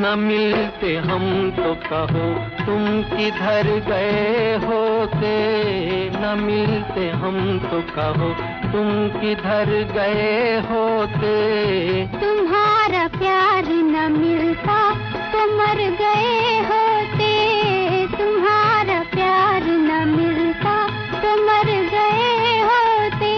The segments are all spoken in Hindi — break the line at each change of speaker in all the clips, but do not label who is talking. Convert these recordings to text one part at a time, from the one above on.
न मिलते हम तो कहो तुम किधर गए होते, न मिलते हम तो कहो तुम किधर गए होते।
तुम्हारा प्यार न मिलता तो मर गए होते, तुम्हारा प्यार न मिलता तो मर गए होते।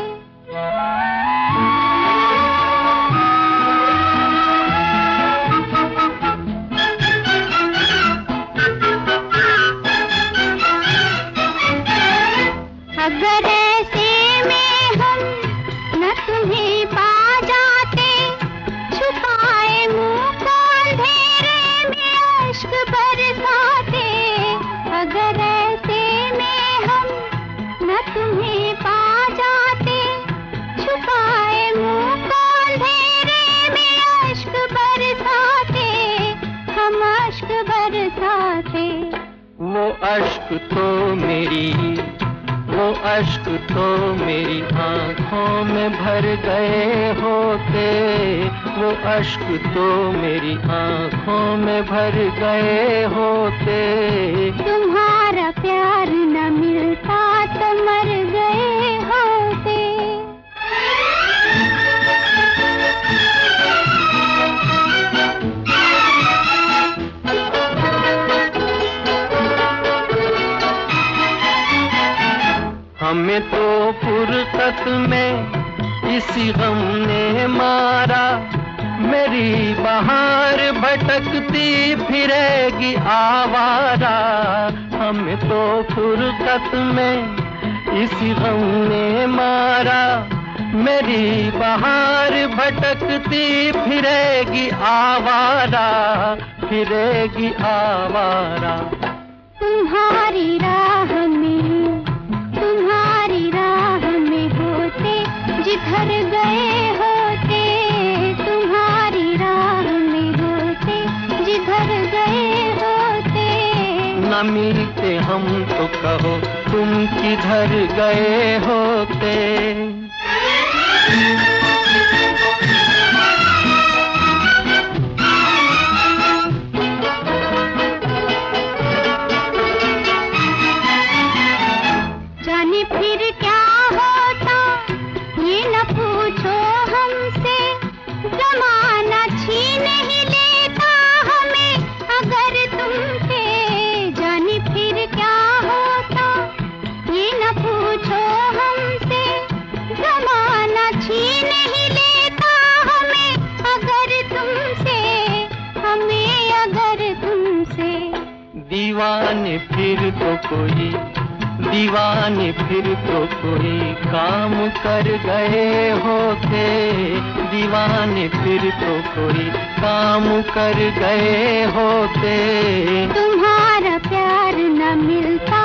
अगर ऐसे में हम न तुम्हें पा जाते, छुपाए मुंह को अंधेरे में अश्क बरसाते। अगर ऐसे में हम न तुम्हें पा जाते, छुपाए मुंह को अंधेरे में अश्क बरसाते, हम अश्क बरसाते।
वो अश्क तो मेरी आँखों में भर गए होते, वो अश्क तो मेरी आँखों में भर गए होते।
तुम्हारा प्यार न मिलता तो मर गए होते।
हमें तो फुर्सत में इसी गम ने मारा, मेरी बहार भटकती फिरेगी आवारा। हमें तो फुर्सत में इसी गम ने मारा, मेरी बहार भटकती फिरेगी आवारा, फिरेगी आवारा।
तुम्हारी राह में होते जिधर गए होते, तुम्हारी राह में होते जिधर गए होते।
न मिलते हम तो कहो तुम किधर गए होते।
जाने फिर क्या होता ये न पूछो हमसे, ज़माना छीन ही लेता हमें अगर तुमसे। जाने फिर क्या होता ये न पूछो हमसे, ज़माना छीन ही लेता हमें अगर तुमसे, हमें अगर तुमसे।
दीवाने फिर तो कोई काम कर गए होते, दीवाने फिर तो कोई काम कर गए होते।
तुम्हारा प्यार न मिलता